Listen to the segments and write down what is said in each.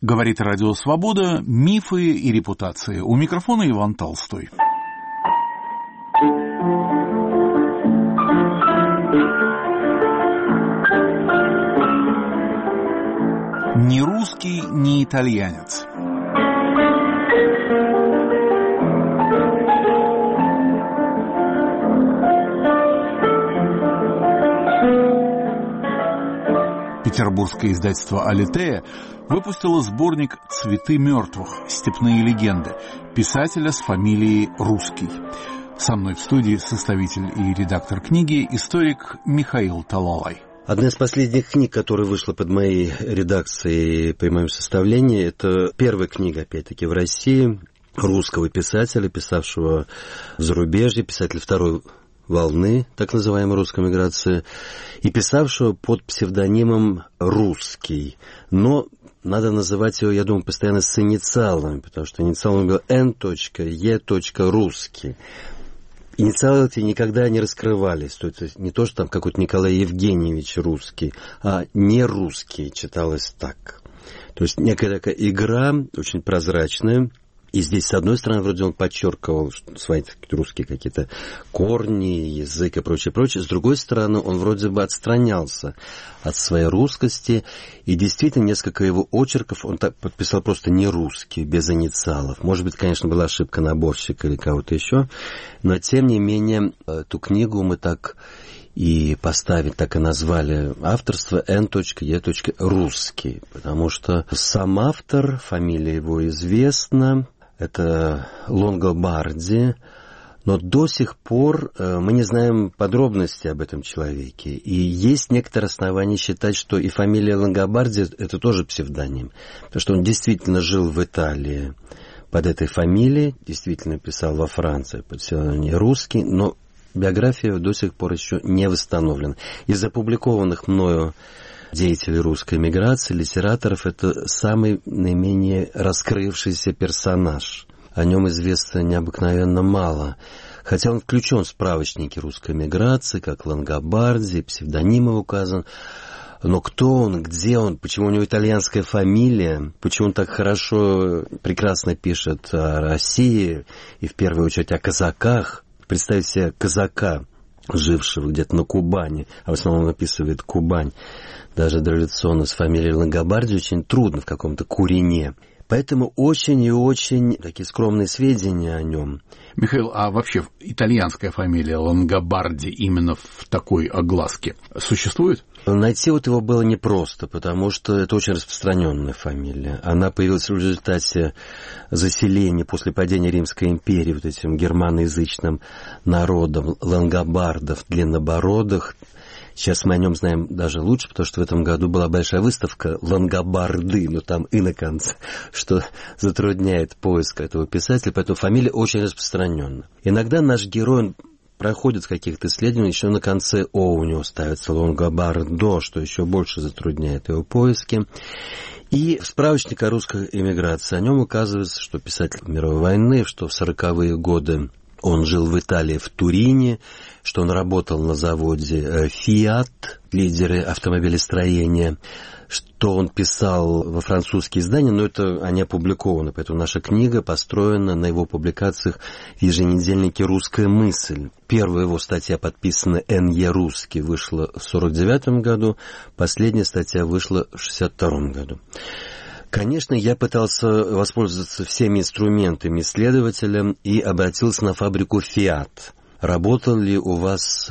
Говорит Радио Свобода. Мифы и репутации. У микрофона Иван Толстой. Ни русский, ни итальянец. Петербургское издательство «Алитея» выпустило сборник «Цветы мертвых. Степные легенды» писателя с фамилией Русский. Со мной в студии составитель и редактор книги, историк Михаил Талалай. Одна из последних книг, которая вышла под моей редакцией при моем составлении, это первая книга, опять-таки, в России русского писателя, писавшего в зарубежье, писателя второй волны, так называемой русской миграции, и писавшего под псевдонимом «Русский». Но надо называть его, я думаю, постоянно с инициалами, потому что инициалом был Н.Е. Русский. Инициалы эти никогда не раскрывались. То есть не то, что там какой-то Николай Евгеньевич Русский, а не русский читалось так. То есть некая такая игра, очень прозрачная. И здесь, с одной стороны, вроде он подчеркивал свои русские какие-то корни, язык и прочее, прочее. С другой стороны, он вроде бы отстранялся от своей русскости. И действительно, несколько его очерков он так подписал просто не русский, без инициалов. Может быть, конечно, была ошибка наборщика или кого-то еще. Но, тем не менее, эту книгу мы так и поставить, так и назвали авторство Н.Е. Русский. Потому что сам автор, фамилия его известна. Это Лонгобарди, но до сих пор мы не знаем подробностей об этом человеке. И есть некоторые основания считать, что и фамилия Лонгобарди – это тоже псевдоним. Потому что он действительно жил в Италии под этой фамилией, действительно писал во Франции под псевдонимом Русский, но биография до сих пор еще не восстановлена. Из опубликованных мною деятелей русской эмиграции, литераторов, это самый наименее раскрывшийся персонаж. О нем известно необыкновенно мало. Хотя он включен в справочники русской эмиграции, как Лонгобарди, псевдонимы указан. Но кто он, где он, почему у него итальянская фамилия, почему он так хорошо, прекрасно пишет о России и в первую очередь о казаках. Представьте себе казака, жившего где-то на Кубани, а в основном описывает Кубань, даже дореволюционно с фамилией Лонгобарди, очень трудно в каком-то Курине. Поэтому очень и очень такие скромные сведения о нем. Михаил, а вообще итальянская фамилия Лонгобарди именно в такой огласке существует? Найти вот его было непросто, потому что это очень распространенная фамилия. Она появилась в результате заселения после падения Римской империи вот этим германоязычным народом лонгобардов, длиннобородых. Сейчас мы о нем знаем даже лучше, потому что в этом году была большая выставка «Лонгобарды», но там «и» на конце, что затрудняет поиск этого писателя, поэтому фамилия очень распространенна. Иногда наш герой проходит каких-то исследований, еще на конце «о» у него ставится «Лонгобардо», что еще больше затрудняет его поиски. И в справочнике о русской эмиграции о нем указывается, что писатель мировой войны, что в 40-е годы он жил в Италии, в Турине, что он работал на заводе Fiat, лидеры автомобилестроения, что он писал во французские издания, но это они опубликованы, поэтому наша книга построена на его публикациях в еженедельнике «Русская мысль». Первая его статья, подписана Н.Е. Русский, вышла в 1949 году, последняя статья вышла в 1962 году. Конечно, я пытался воспользоваться всеми инструментами исследователя и обратился на фабрику Fiat. Работал ли у вас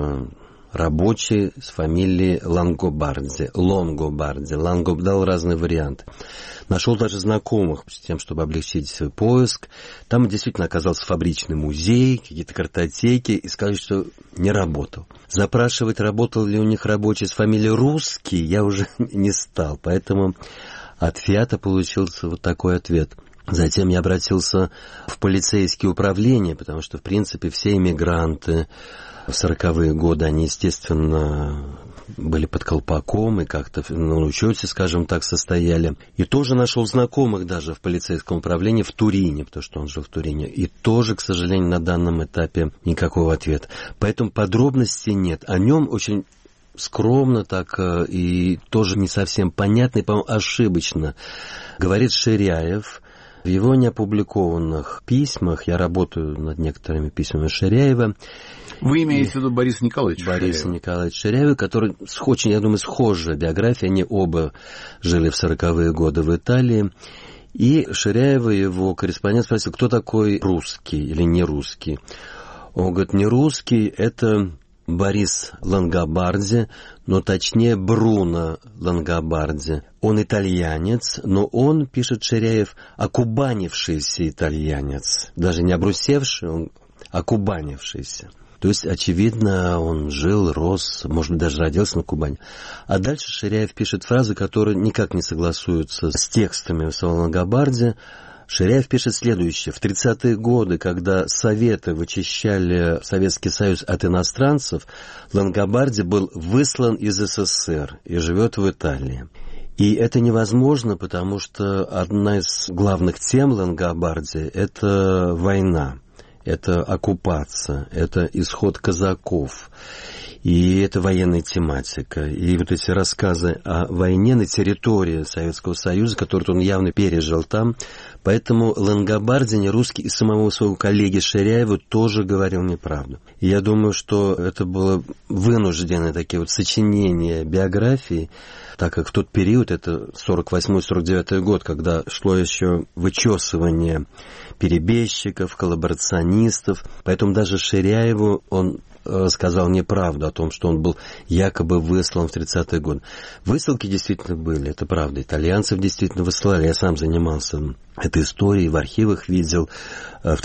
рабочий с фамилией Лонгобарди? Лонгобарди. Лонго дал разные варианты. Нашел даже знакомых с тем, чтобы облегчить свой поиск. Там действительно оказался фабричный музей, какие-то картотеки, и сказали, что не работал. Запрашивать, работал ли у них рабочий с фамилией Русский, я уже не стал, поэтому от Фиата получился вот такой ответ. Затем я обратился в полицейские управления, потому что, в принципе, все иммигранты в 40-е годы, они, естественно, были под колпаком и как-то на учете, скажем так, состояли. И тоже нашел знакомых даже в полицейском управлении в Турине, потому что он жил в Турине. И тоже, к сожалению, на данном этапе никакого ответа. Поэтому подробностей нет. О нем очень скромно так и тоже не совсем понятно, и, по-моему, ошибочно говорит Ширяев в его неопубликованных письмах. Я работаю над некоторыми письмами Ширяева. Вы имеете в виду Бориса Николаевича Ширяева? Бориса Николаевича Ширяева, который очень, я думаю, схожая биография. Они оба жили в 40-е годы в Италии. И Ширяева, его корреспондент, спросил, кто такой русский или не русский. Он говорит, не русский, это Борис Лангобарди, но точнее Бруно Лангобарди. Он итальянец, но он, пишет Ширяев, окубанившийся итальянец. Даже не обрусевший, он окубанившийся. То есть, очевидно, он жил, рос, может быть, даже родился на Кубани. А дальше Ширяев пишет фразы, которые никак не согласуются с текстами своего Лангобарди. Ширяев пишет следующее. В 30-е годы, когда Советы вычищали Советский Союз от иностранцев, Лангобарди был выслан из СССР и живет в Италии. И это невозможно, потому что одна из главных тем Лангобарди – это война. Это оккупация, это исход казаков, и это военная тематика. И вот эти рассказы о войне на территории Советского Союза, которые он явно пережил там, поэтому Лангобарди, не русский, и самого своего коллеги Ширяева тоже говорил неправду. И я думаю, что это было вынужденное такие вот сочинения биографии, так как в тот период, это 48-49 год, когда шло еще вычесывание перебежчиков, коллаборационистов, поэтому даже Ширяеву он сказал неправду о том, что он был якобы выслан в 30-е годы. Высылки действительно были, это правда. Итальянцев действительно высылали. Я сам занимался этой историей, в архивах видел в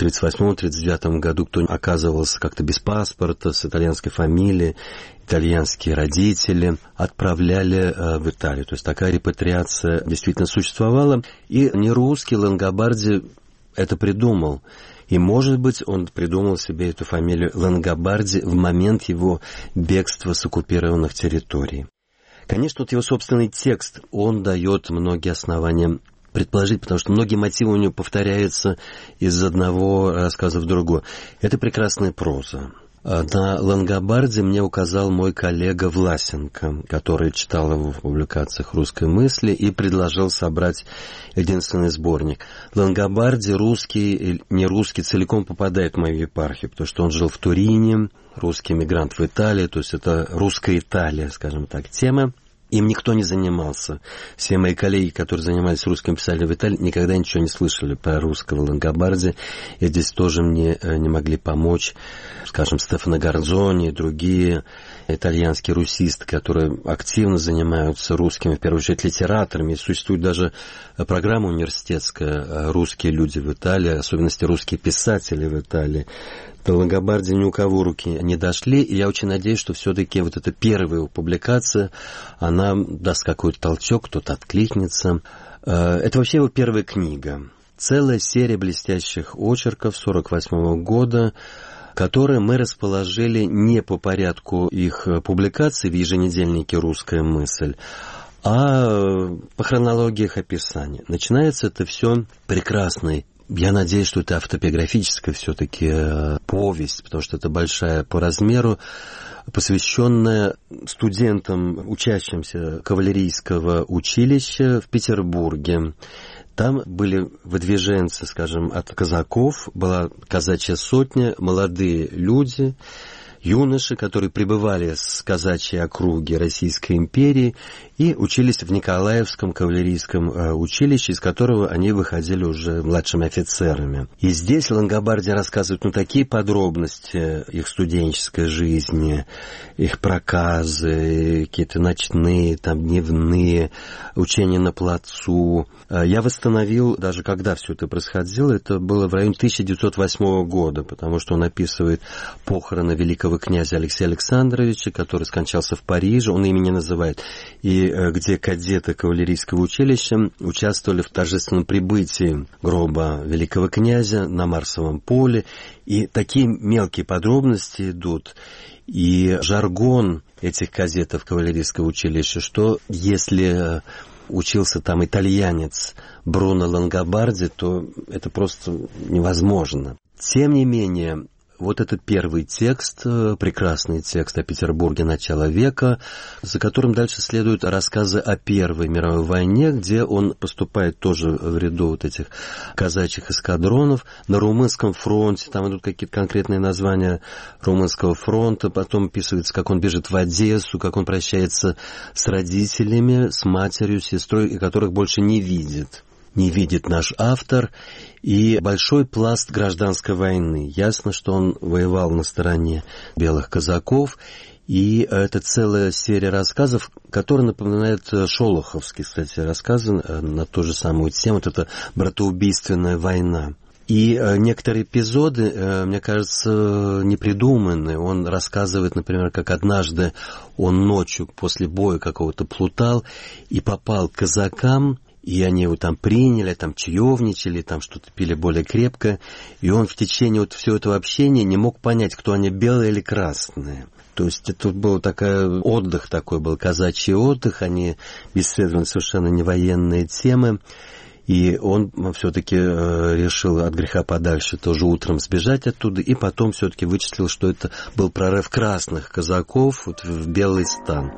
38-39 году, кто оказывался как-то без паспорта, с итальянской фамилией, итальянские родители отправляли в Италию. То есть такая репатриация действительно существовала. И не русский Лангобарди это придумал. И, может быть, он придумал себе эту фамилию Лангобарди в момент его бегства с оккупированных территорий. Конечно, вот его собственный текст, он дает многие основания предположить, потому что многие мотивы у него повторяются из одного рассказа в другой. Это прекрасная проза. На Лангобарди мне указал мой коллега Власенко, который читал его в публикациях «Русской мысли» и предложил собрать единственный сборник. Лангобарди, русский и не русский, целиком попадает в мою епархию, потому что он жил в Турине, русский эмигрант в Италии, то есть это русская Италия, скажем так, тема. Им никто не занимался. Все мои коллеги, которые занимались русским писателем в Италии, никогда ничего не слышали про русского Лангобарди. И здесь тоже мне не могли помочь, скажем, Стефано Гордзони и другие итальянские русисты, которые активно занимаются русскими, в первую очередь, литераторами. И существует даже программа университетская «Русские люди в Италии», особенности русские писатели в Италии. До Лангобарди ни у кого руки не дошли, и я очень надеюсь, что все-таки вот эта первая публикация, она даст какой-то толчок, кто-то откликнется. Это вообще его первая книга. Целая серия блестящих очерков 1948 года, которые мы расположили не по порядку их публикаций в еженедельнике «Русская мысль», а по хронологии их описания. Начинается это все прекрасной. Я надеюсь, что это автобиографическая все-таки повесть, потому что это большая по размеру, посвященная студентам, учащимся кавалерийского училища в Петербурге. Там были выдвиженцы, скажем, от казаков, была казачья сотня, молодые люди, юноши, которые прибывали с казачьей округи Российской империи и учились в Николаевском кавалерийском училище, из которого они выходили уже младшими офицерами. И здесь Лангобарди рассказывает такие подробности их студенческой жизни, их проказы, какие-то ночные, там, дневные, учения на плацу. Я восстановил, даже когда все это происходило, это было в районе 1908 года, потому что он описывает похороны великого князя Алексея Александровича, который скончался в Париже, он имя не называет, и где кадеты кавалерийского училища участвовали в торжественном прибытии гроба великого князя на Марсовом поле, и такие мелкие подробности идут, и жаргон этих кадетов кавалерийского училища, что если учился там итальянец Бруно Лангобарди, то это просто невозможно. Тем не менее, вот этот первый текст, прекрасный текст о Петербурге начала века, за которым дальше следуют рассказы о Первой мировой войне, где он поступает тоже в ряду вот этих казачьих эскадронов. На Румынском фронте, там идут какие-то конкретные названия Румынского фронта, потом описывается, как он бежит в Одессу, как он прощается с родителями, с матерью, с сестрой, и которых больше не видит наш автор, и большой пласт гражданской войны. Ясно, что он воевал на стороне белых казаков, и это целая серия рассказов, которая напоминает шолоховские, кстати, рассказы на ту же самую тему, вот эта братоубийственная война. И некоторые эпизоды, мне кажется, непридуманные. Он рассказывает, например, как однажды он ночью после боя какого-то плутал и попал к казакам, и они его там приняли, там чаевничали, там что-то пили более крепко. И он в течение вот всего этого общения не мог понять, кто они, белые или красные. То есть это был отдых такой был, казачий отдых, они беседовали совершенно не военные темы. И он все-таки решил от греха подальше тоже утром сбежать оттуда, и потом все-таки вычислил, что это был прорыв красных казаков вот в Белый стан.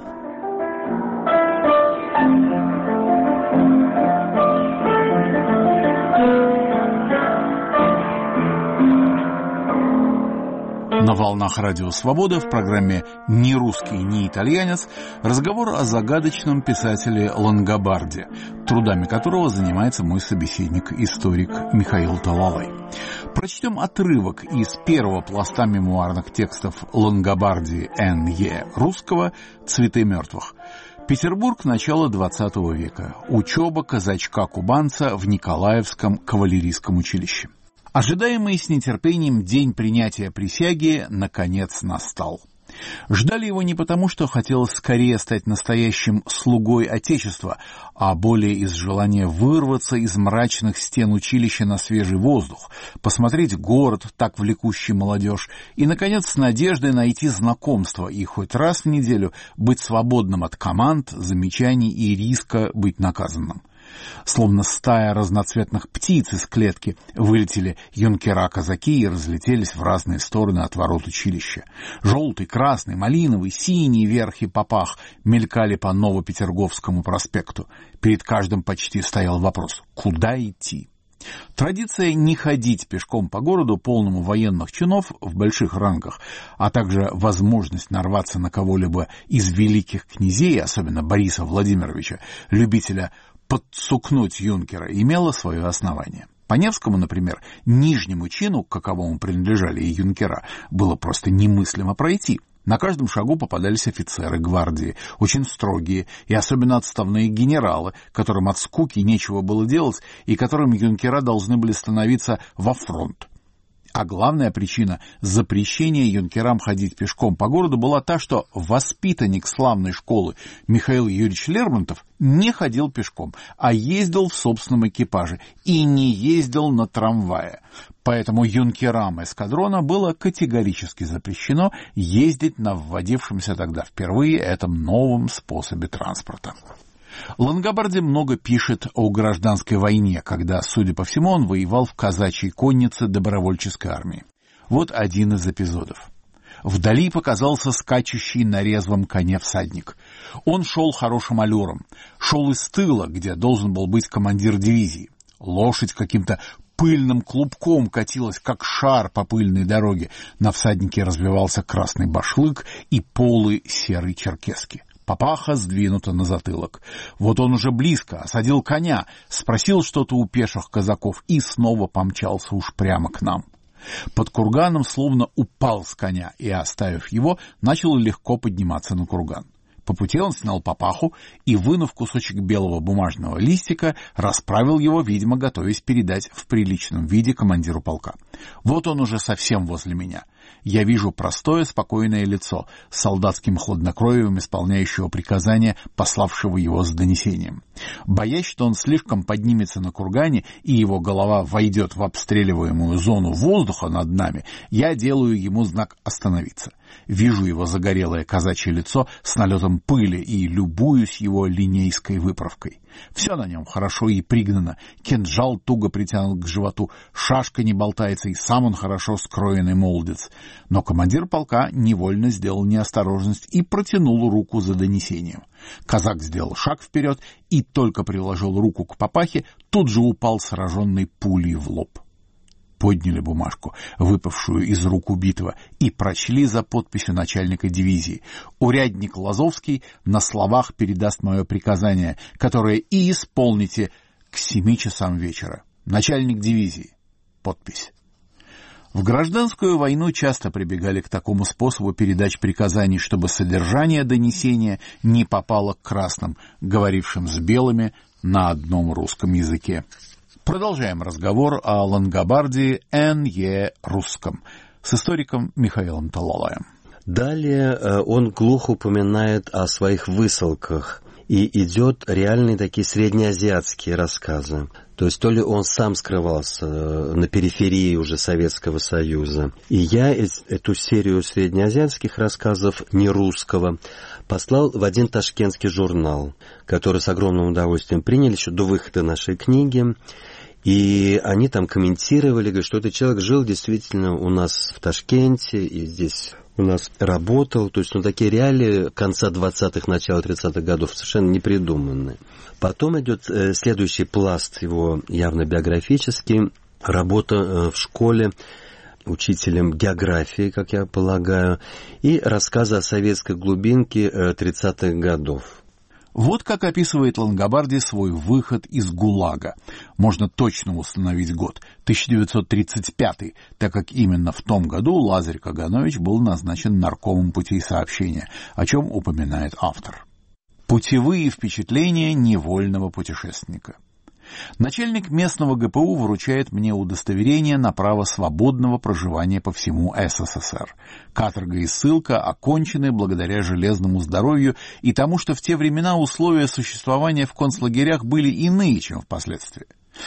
На волнах Радио Свобода в программе «Ни русский, ни итальянец» разговор о загадочном писателе Лангобарде, трудами которого занимается мой собеседник, историк Михаил Талалай. Прочтем отрывок из первого пласта мемуарных текстов Лангобарди Н.Е. Русского «Цветы мертвых». Петербург, начало XX века. Учеба казачка-кубанца в Николаевском кавалерийском училище. Ожидаемый с нетерпением день принятия присяги наконец настал. Ждали его не потому, что хотелось скорее стать настоящим слугой Отечества, а более из желания вырваться из мрачных стен училища на свежий воздух, посмотреть город, так влекущий молодежь, и, наконец, с надеждой найти знакомство и хоть раз в неделю быть свободным от команд, замечаний и риска быть наказанным. Словно стая разноцветных птиц из клетки вылетели юнкера-казаки и разлетелись в разные стороны от ворот училища. Желтый, красный, малиновый, синий верх и попах мелькали по Новопетерговскому проспекту. Перед каждым почти стоял вопрос: куда идти? Традиция не ходить пешком по городу, полному военных чинов в больших рангах, а также возможность нарваться на кого-либо из великих князей, особенно Бориса Владимировича, любителя подсукнуть юнкера, имело свое основание. По Невскому, например, нижнему чину, к каковому принадлежали и юнкера, было просто немыслимо пройти. На каждом шагу попадались офицеры гвардии, очень строгие и особенно отставные генералы, которым от скуки нечего было делать и которым юнкера должны были становиться во фронт. А главная причина запрещения юнкерам ходить пешком по городу была та, что воспитанник славной школы Михаил Юрьевич Лермонтов не ходил пешком, а ездил в собственном экипаже и не ездил на трамвае. Поэтому юнкерам эскадрона было категорически запрещено ездить на вводившемся тогда впервые этом новом способе транспорта. Лангобарди много пишет о гражданской войне, когда, судя по всему, он воевал в казачьей коннице добровольческой армии. Вот один из эпизодов. Вдали показался скачущий на резвом коне всадник. Он шел хорошим аллюром, шел из тыла, где должен был быть командир дивизии. Лошадь каким-то пыльным клубком катилась, как шар по пыльной дороге. На всаднике развивался красный башлык и полы серой черкески. Папаха сдвинута на затылок. Вот он уже близко, осадил коня, спросил что-то у пеших казаков и снова помчался уж прямо к нам. Под курганом словно упал с коня и, оставив его, начал легко подниматься на курган. По пути он снял папаху и, вынув кусочек белого бумажного листика, расправил его, видимо, готовясь передать в приличном виде командиру полка. Вот он уже совсем возле меня. Я вижу простое, спокойное лицо, с солдатским хладнокровием исполняющего приказания, пославшего его с донесением. Боясь, что он слишком поднимется на кургане и его голова войдет в обстреливаемую зону воздуха над нами, я делаю ему знак «остановиться». Вижу его загорелое казачье лицо с налетом пыли и любуюсь его линейской выправкой. Все на нем хорошо и пригнано, кинжал туго притянут к животу, шашка не болтается, и сам он хорошо скроенный молодец. Но командир полка невольно сделал неосторожность и протянул руку за донесением. Казак сделал шаг вперед и только приложил руку к папахе, тут же упал сраженный пулей в лоб. Подняли бумажку, выпавшую из рук убитого, и прочли за подписью начальника дивизии. Урядник Лазовский на словах передаст мое приказание, которое и исполните к 7 часам вечера. Начальник дивизии. Подпись. В гражданскую войну часто прибегали к такому способу передач приказаний, чтобы содержание донесения не попало к красным, говорившим с белыми на одном русском языке. Продолжаем разговор о Лангобарде Н.Е. Русском с историком Михаилом Талалаем. Далее он глухо упоминает о своих высылках, и идет реальные такие среднеазиатские рассказы. То есть то ли он сам скрывался на периферии уже Советского Союза. И я эту серию среднеазиатских рассказов, не русского, послал в один ташкентский журнал, который с огромным удовольствием приняли еще до выхода нашей книги. И они там комментировали, говорят, что этот человек жил действительно у нас в Ташкенте, и здесь у нас работал. То есть, такие реалии конца 20-х, начала 30-х годов совершенно не придуманные. Потом идет следующий пласт его явно биографический. Работа в школе учителем географии, как я полагаю, и рассказы о советской глубинке 30-х годов. Вот как описывает Лангобарди свой выход из ГУЛАГа. Можно точно установить год — 1935, так как именно в том году Лазарь Каганович был назначен наркомом путей сообщения, о чем упоминает автор. Путевые впечатления невольного путешественника. Начальник местного ГПУ вручает мне удостоверение на право свободного проживания по всему СССР. Каторга и ссылка окончены благодаря железному здоровью и тому, что в те времена условия существования в концлагерях были иные, чем впоследствии.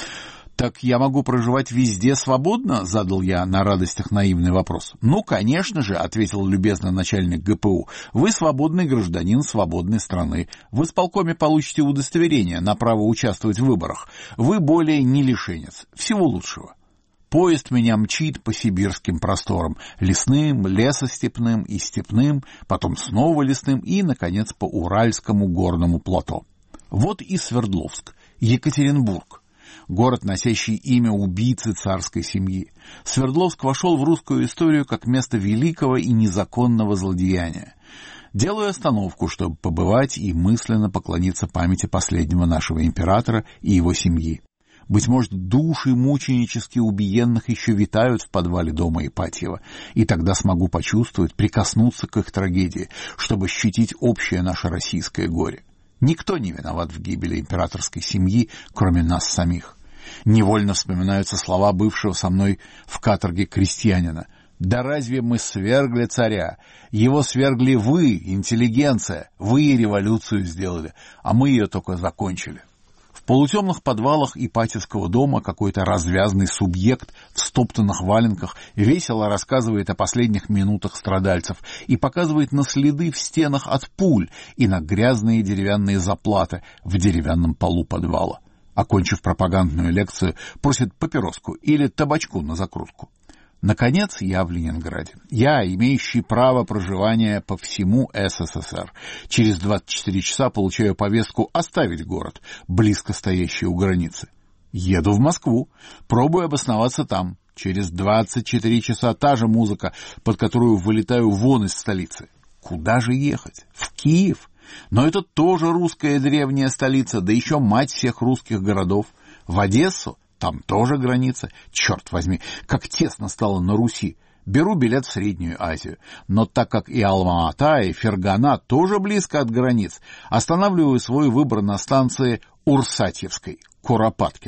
«Так я могу проживать везде свободно?» — задал я на радостях наивный вопрос. «Ну, конечно же», — ответил любезно начальник ГПУ, — «вы свободный гражданин свободной страны. В исполкоме получите удостоверение на право участвовать в выборах. Вы более не лишенец. Всего лучшего». Поезд меня мчит по сибирским просторам, лесным, лесостепным и степным, потом снова лесным и, наконец, по Уральскому горному плато. Вот и Свердловск, Екатеринбург. Город, носящий имя убийцы царской семьи. Свердловск вошел в русскую историю как место великого и незаконного злодеяния. Делаю остановку, чтобы побывать и мысленно поклониться памяти последнего нашего императора и его семьи. Быть может, души мученически убиенных еще витают в подвале дома Ипатьева, и тогда смогу почувствовать, прикоснуться к их трагедии, чтобы ощутить общее наше российское горе. Никто не виноват в гибели императорской семьи, кроме нас самих. Невольно вспоминаются слова бывшего со мной в каторге крестьянина. «Да разве мы свергли царя? Его свергли вы, интеллигенция. Вы революцию сделали, а мы ее только закончили». В полутемных подвалах Ипатьевского дома какой-то развязный субъект в стоптанных валенках весело рассказывает о последних минутах страдальцев и показывает на следы в стенах от пуль и на грязные деревянные заплаты в деревянном полу подвала. Окончив пропагандную лекцию, просит папироску или табачку на закрутку. Наконец, я в Ленинграде. Я, имеющий право проживания по всему СССР. Через 24 часа получаю повестку оставить город, близко стоящий у границы. Еду в Москву, пробую обосноваться там. Через 24 часа та же музыка, под которую вылетаю вон из столицы. Куда же ехать? В Киев? Но это тоже русская древняя столица, да еще мать всех русских городов. В Одессу? Там тоже граница. Черт возьми, как тесно стало на Руси. Беру билет в Среднюю Азию. Но так как и Алма-Ата, и Фергана тоже близко от границ, останавливаю свой выбор на станции Урсатьевской, Куропаткина.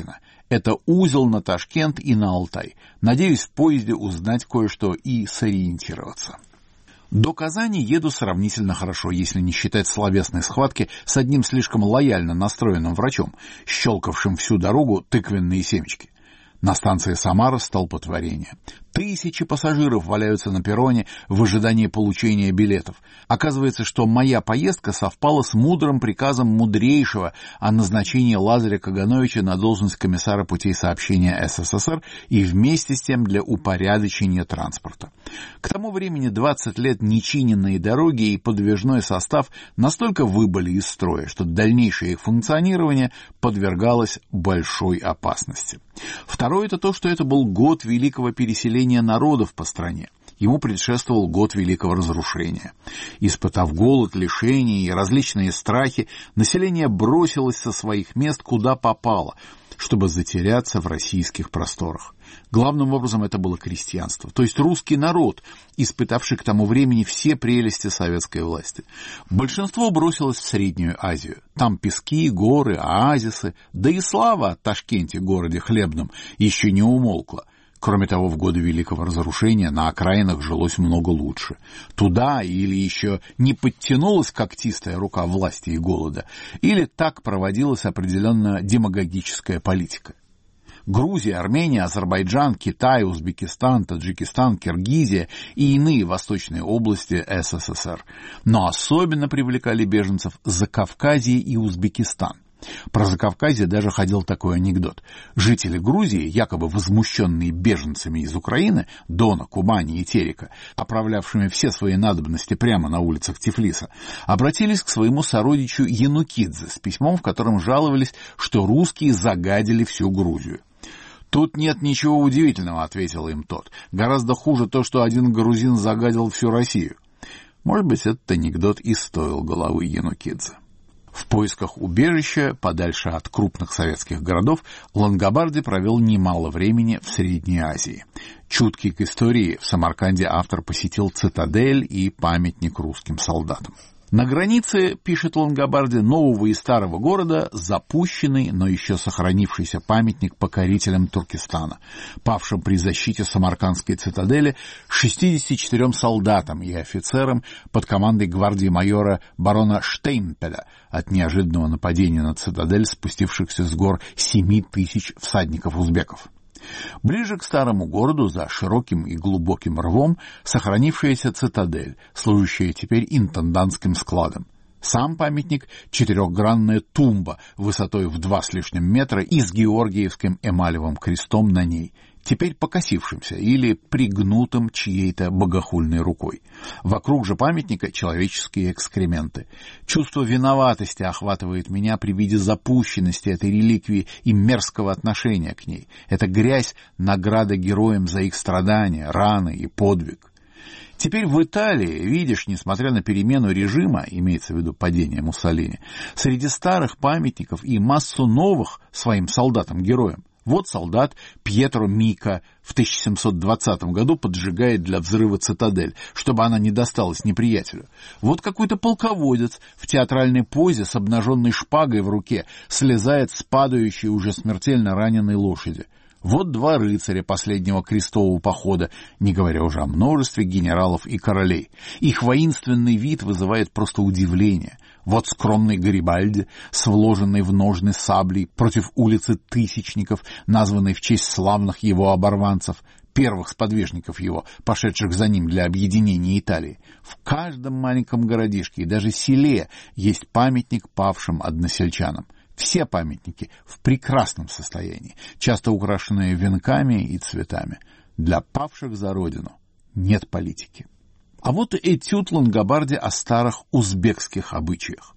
Это узел на Ташкент и на Алтай. Надеюсь в поезде узнать кое-что и сориентироваться. До Казани еду сравнительно хорошо, если не считать словесной схватки с одним слишком лояльно настроенным врачом, щелкавшим всю дорогу тыквенные семечки. На станции Самара столпотворение. Тысячи пассажиров валяются на перроне в ожидании получения билетов. Оказывается, что моя поездка совпала с мудрым приказом мудрейшего о назначении Лазаря Кагановича на должность комиссара путей сообщения СССР и вместе с тем для упорядочения транспорта. К тому времени 20 лет нечиненные дороги и подвижной состав настолько выбыли из строя, что дальнейшее их функционирование подвергалось большой опасности. Второе — это то, что это был год великого переселения народов по стране. Ему предшествовал год великого разрушения. Испытав голод, лишения и различные страхи, население бросилось со своих мест куда попало, чтобы затеряться в российских просторах. Главным образом это было крестьянство, то есть русский народ, испытавший к тому времени все прелести советской власти. Большинство бросилось в Среднюю Азию. Там пески, горы, оазисы, да и слава о Ташкенте, городе хлебном, еще не умолкла. Кроме того, в годы Великого разрушения на окраинах жилось много лучше. Туда или еще не подтянулась когтистая рука власти и голода, или так проводилась определенная демагогическая политика. Грузия, Армения, Азербайджан, Китай, Узбекистан, Таджикистан, Киргизия и иные восточные области СССР. Но особенно привлекали беженцев Закавказье и Узбекистан. Про Закавказье даже ходил такой анекдот. Жители Грузии, якобы возмущенные беженцами из Украины, Дона, Кубани и Терека, оправлявшими все свои надобности прямо на улицах Тифлиса, обратились к своему сородичу Янукидзе с письмом, в котором жаловались, что русские загадили всю Грузию. «Тут нет ничего удивительного», — ответил им тот. «Гораздо хуже то, что один грузин загадил всю Россию». Может быть, этот анекдот и стоил головы Янукидзе. В поисках убежища, подальше от крупных советских городов, Лангобарди провел немало времени в Средней Азии. Чуткий к истории, в Самарканде автор посетил цитадель и памятник русским солдатам. На границе, пишет Лангобарди, нового и старого города запущенный, но еще сохранившийся памятник покорителям Туркестана, павшим при защите Самаркандской цитадели 64 солдатам и офицерам под командой гвардии майора барона Штейнпеля от неожиданного нападения на цитадель спустившихся с гор 7 тысяч всадников-узбеков. Ближе к старому городу, за широким и глубоким рвом, сохранившаяся цитадель, служащая теперь интендантским складом. Сам памятник — четырехгранная тумба высотой в 2 с лишним метра и с георгиевским эмалевым крестом на ней, теперь покосившимся или пригнутым чьей-то богохульной рукой. Вокруг же памятника человеческие экскременты. Чувство виноватости охватывает меня при виде запущенности этой реликвии и мерзкого отношения к ней. Эта грязь — награда героям за их страдания, раны и подвиг. Теперь в Италии, видишь, несмотря на перемену режима, имеется в виду падение Муссолини, среди старых памятников и массу новых своим солдатам-героям. Вот солдат Пьетро Мика в 1720 году поджигает для взрыва цитадель, чтобы она не досталась неприятелю. Вот какой-то полководец в театральной позе с обнаженной шпагой в руке слезает с падающей уже смертельно раненой лошади. Вот 2 рыцаря последнего крестового похода, не говоря уже о множестве генералов и королей. Их воинственный вид вызывает просто удивление. Вот скромный Гарибальди с вложенной в ножны саблей против улицы Тысячников, названной в честь славных его оборванцев, первых сподвижников его, пошедших за ним для объединения Италии. В каждом маленьком городишке и даже селе есть памятник павшим односельчанам. Все памятники в прекрасном состоянии, часто украшенные венками и цветами. Для павших за родину нет политики. А вот этюд Лангобарди о старых узбекских обычаях.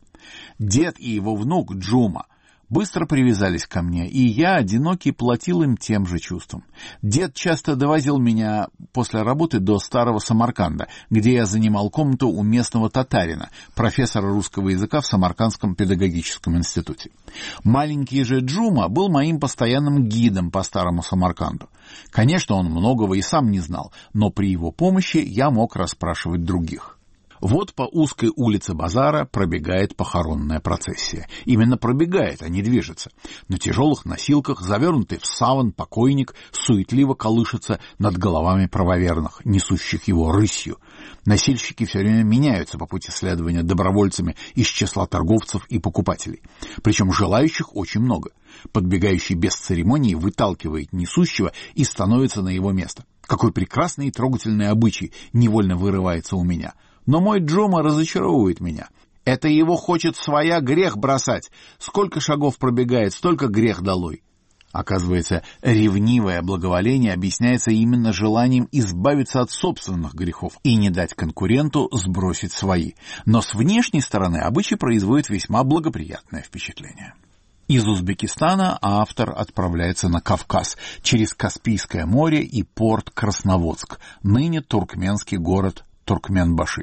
Дед и его внук Джума быстро привязались ко мне, и я, одинокий, платил им тем же чувством. Дед часто довозил меня после работы до старого Самарканда, где я занимал комнату у местного татарина, профессора русского языка в Самаркандском педагогическом институте. Маленький же Джума был моим постоянным гидом по старому Самарканду. Конечно, он многого и сам не знал, но при его помощи я мог расспрашивать других. Вот по узкой улице базара пробегает похоронная процессия. Именно пробегает, а не движется. На тяжелых носилках, завернутый в саван покойник, суетливо колышется над головами правоверных, несущих его рысью. Носильщики все время меняются по пути следования добровольцами из числа торговцев и покупателей. Причем желающих очень много. Подбегающий без церемонии выталкивает несущего и становится на его место. Какой прекрасный и трогательный обычай невольно вырывается у меня. Но мой Джума разочаровывает меня. Это его хочет своя грех бросать. Сколько шагов пробегает, столько грех долой. Оказывается, ревнивое благоволение объясняется именно желанием избавиться от собственных грехов и не дать конкуренту сбросить свои. Но с внешней стороны обычай производит весьма благоприятное впечатление. Из Узбекистана автор отправляется на Кавказ через Каспийское море и порт Красноводск, ныне туркменский город Туркменбаши.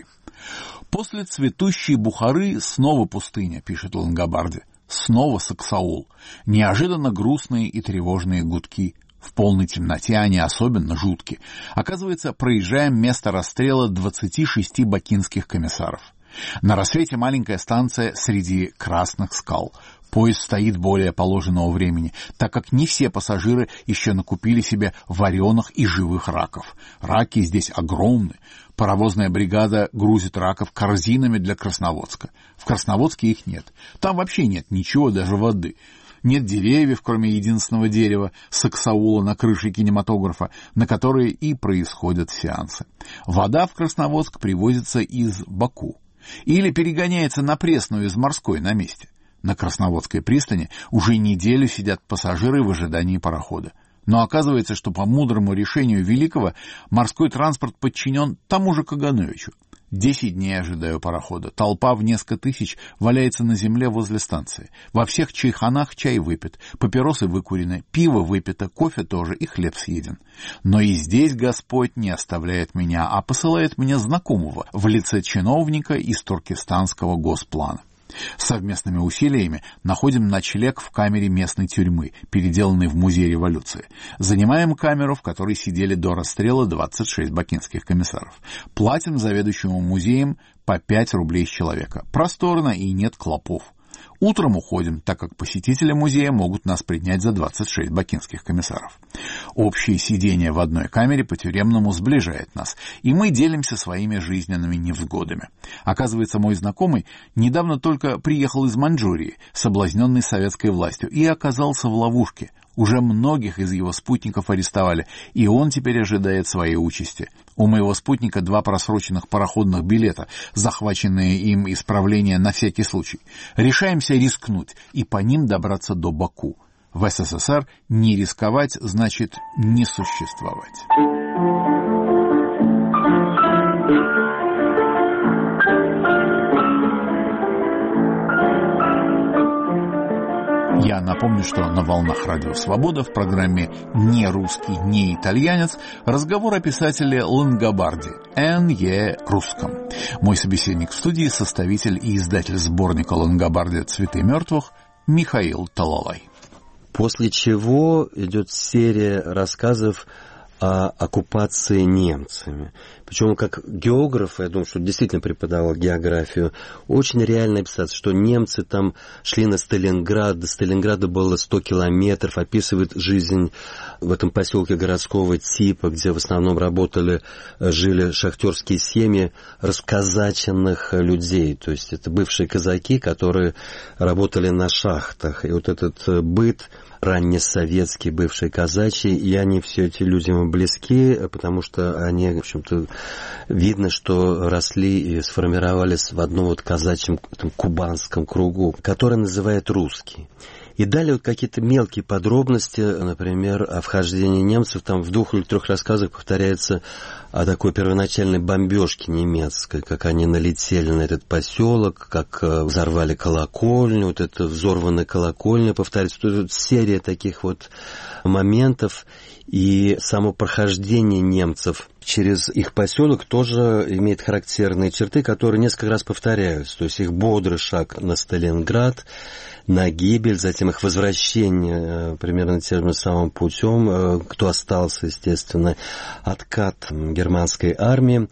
После цветущей Бухары снова пустыня, пишет Лангобарди, снова Саксаул. Неожиданно грустные и тревожные гудки. В полной темноте они особенно жутки. Оказывается, проезжаем место расстрела 26 бакинских комиссаров. На рассвете маленькая станция среди красных скал. Поезд стоит более положенного времени, так как не все пассажиры еще накупили себе вареных и живых раков. Раки здесь огромны. Паровозная бригада грузит раков корзинами для Красноводска. В Красноводске их нет. Там вообще нет ничего, даже воды. Нет деревьев, кроме единственного дерева, саксаула на крыше кинематографа, на которой и происходят сеансы. Вода в Красноводск привозится из Баку. Или перегоняется на пресную из морской на месте. На Красноводской пристани уже неделю сидят пассажиры в ожидании парохода. Но оказывается, что по мудрому решению Великого морской транспорт подчинен тому же Кагановичу. 10 дней ожидаю парохода. Толпа в несколько тысяч валяется на земле возле станции. Во всех чайханах чай выпит, папиросы выкурены, пиво выпито, кофе тоже и хлеб съеден. Но и здесь Господь не оставляет меня, а посылает мне знакомого в лице чиновника из туркестанского госплана. Совместными усилиями находим ночлег в камере местной тюрьмы, переделанной в музей революции. Занимаем камеру, в которой сидели до расстрела 26 бакинских комиссаров. Платим заведующему музеем по 5 рублей с человека. Просторно и нет клопов. Утром уходим, так как посетители музея могут нас принять за 26 бакинских комиссаров. Общее сидение в одной камере по-тюремному сближает нас, и мы делимся своими жизненными невзгодами. Оказывается, мой знакомый недавно только приехал из Маньчжурии, соблазненный советской властью, и оказался в ловушке. Уже многих из его спутников арестовали, и он теперь ожидает своей участи. У моего спутника 2 просроченных пароходных билета, захваченные им из правления на всякий случай. Решаемся рискнуть и по ним добраться до Баку. В СССР не рисковать значит не существовать. Я напомню, что на волнах Радио Свобода в программе «Не русский, не итальянец» разговор о писателе Лангобарди Н.Е. Русском. Мой собеседник в студии — составитель и издатель сборника Лангобарди «Цветы мертвых» Михаил Талалай. После чего идет серия рассказов о оккупации немцами. Причем как географ, я думаю, что действительно преподавал географию, очень реально описать, что немцы там шли на Сталинград, до Сталинграда было 100 километров, описывает жизнь в этом поселке городского типа, где в основном жили шахтерские семьи расказаченных людей, то есть это бывшие казаки, которые работали на шахтах, и вот этот быт раннесоветский, бывший казачий, и они, все эти люди ему близки, потому что они, в общем-то, видно, что росли и сформировались в одном вот казачьем кубанском кругу, который называют русский. И далее вот какие-то мелкие подробности, например, о вхождении немцев, там в 2 или 3 рассказах повторяется о такой первоначальной бомбежке немецкой, как они налетели на этот поселок, как взорвали колокольню, вот эта взорванная колокольня повторяется. Тут серия таких вот моментов, и само прохождение немцев через их поселок тоже имеет характерные черты, которые несколько раз повторяются. То есть их бодрый шаг на Сталинград, на гибель, затем их возвращение примерно тем же самым путем, кто остался, естественно, откат германской армии.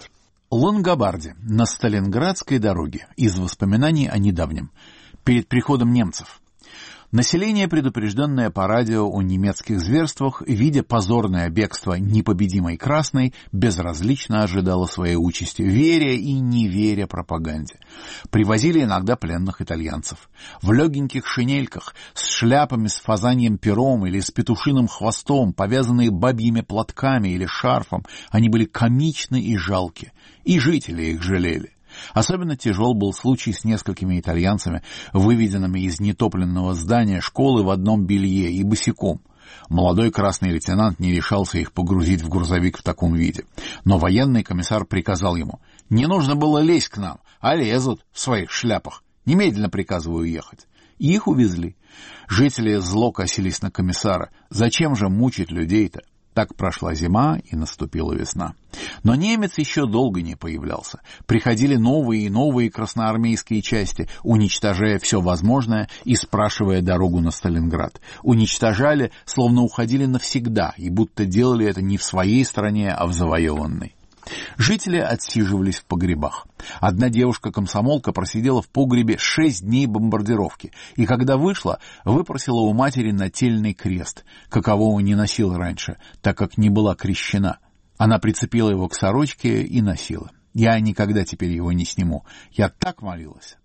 Лангобарде, на Сталинградской дороге, из воспоминаний о недавнем. Перед приходом немцев. Население, предупрежденное по радио о немецких зверствах, видя позорное бегство непобедимой Красной, безразлично ожидало своей участи, веря и не веря пропаганде. Привозили иногда пленных итальянцев. В легеньких шинельках, с шляпами с фазаньим пером или с петушиным хвостом, повязанные бабьими платками или шарфом, они были комичны и жалки, и жители их жалели. Особенно тяжел был случай с несколькими итальянцами, выведенными из нетопленного здания школы в одном белье и босиком. Молодой красный лейтенант не решался их погрузить в грузовик в таком виде. Но военный комиссар приказал ему: «Не нужно было лезть к нам, а лезут в своих шляпах. Немедленно приказываю ехать». И их увезли. Жители зло косились на комиссара. Зачем же мучить людей-то? Так прошла зима, и наступила весна. Но немец еще долго не появлялся. Приходили новые и новые красноармейские части, уничтожая все возможное и спрашивая дорогу на Сталинград. Уничтожали, словно уходили навсегда, и будто делали это не в своей стране, а в завоеванной. Жители отсиживались в погребах. Одна девушка-комсомолка просидела в погребе 6 дней бомбардировки, и когда вышла, выпросила у матери нательный крест, какового не носила раньше, так как не была крещена. Она прицепила его к сорочке и носила. «Я никогда теперь его не сниму. Я так молилась,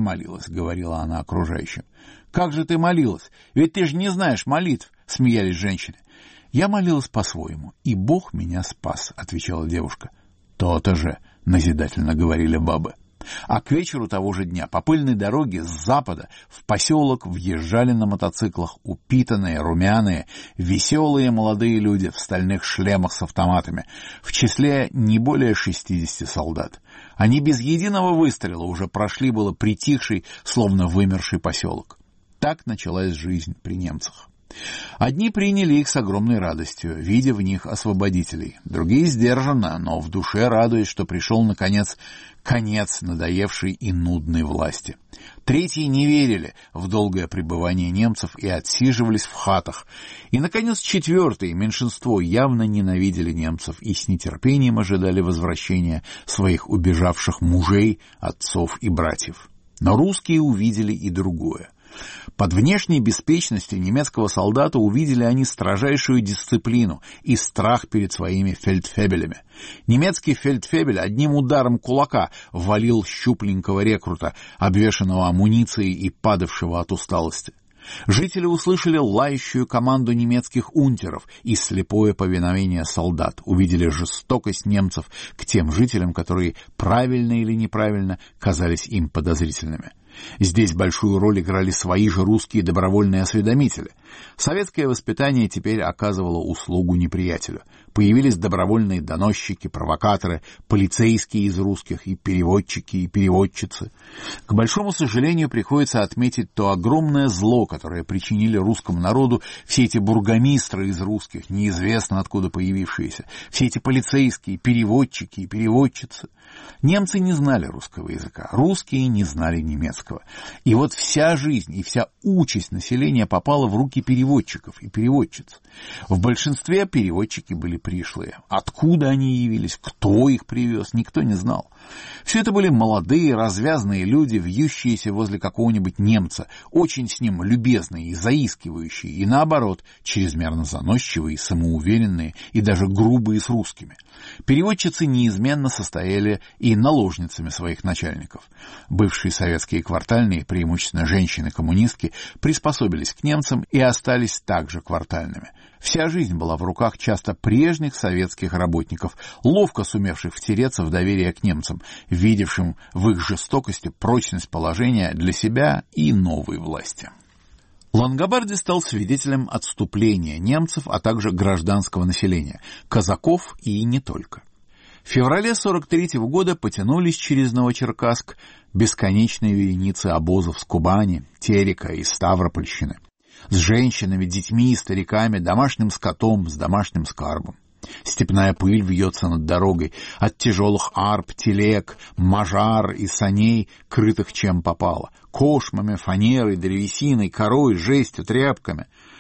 — говорила она окружающим. «Как же ты молилась? Ведь ты же не знаешь молитв», — смеялись женщины. «Я молилась по-своему, и Бог меня спас», — отвечала девушка. «То-то же», — назидательно говорили бабы. А к вечеру того же дня по пыльной дороге с запада в поселок въезжали на мотоциклах упитанные, румяные, веселые молодые люди в стальных шлемах с автоматами, в числе не более 60 солдат. Они без единого выстрела уже прошли было притихший, словно вымерший поселок. Так началась жизнь при немцах. Одни приняли их с огромной радостью, видя в них освободителей. Другие сдержанно, но в душе радуясь, что пришел, наконец, конец надоевшей и нудной власти. Третьи не верили в долгое пребывание немцев и отсиживались в хатах. И, наконец, четвертые, меньшинство, явно ненавидели немцев и с нетерпением ожидали возвращения своих убежавших мужей, отцов и братьев. Но русские увидели и другое. Под внешней беспечностью немецкого солдата увидели они строжайшую дисциплину и страх перед своими фельдфебелями. Немецкий фельдфебель одним ударом кулака валил щупленького рекрута, обвешанного амуницией и падавшего от усталости. Жители услышали лающую команду немецких унтеров и слепое повиновение солдат, увидели жестокость немцев к тем жителям, которые правильно или неправильно казались им подозрительными. Здесь большую роль играли свои же русские добровольные осведомители. Советское воспитание теперь оказывало услугу неприятелю. Появились добровольные доносчики, провокаторы, полицейские из русских и переводчики, и переводчицы. К большому сожалению, приходится отметить то огромное зло, которое причинили русскому народу все эти бургомистры из русских, неизвестно откуда появившиеся, все эти полицейские, переводчики и переводчицы. Немцы не знали русского языка, русские не знали немецкого. И вот вся жизнь и вся участь населения попала в руки переводчиков и переводчиц. В большинстве переводчики были пришлые. Откуда они явились, кто их привез, никто не знал. Все это были молодые, развязные люди, вьющиеся возле какого-нибудь немца, очень с ним любезные и заискивающие, и наоборот, чрезмерно заносчивые, самоуверенные и даже грубые с русскими. Переводчицы неизменно состояли и наложницами своих начальников. Бывшие советские квартальные, преимущественно женщины-коммунистки, приспособились к немцам и остались также квартальными. Вся жизнь была в руках часто прежних советских работников, ловко сумевших втереться в доверие к немцам, видевшим в их жестокости прочность положения для себя и новой власти. Лангобарде стал свидетелем отступления немцев, а также гражданского населения, казаков и не только. В феврале 43-го года потянулись через Новочеркасск бесконечные вереницы обозов с Кубани, Терека и Ставропольщины, с женщинами, детьми и стариками, домашним скотом, с домашним скарбом. Степная пыль вьется над дорогой от тяжелых арб, телег, мажар и саней, крытых чем попало, кошмами, фанерой, древесиной, корой, жестью, тряпками.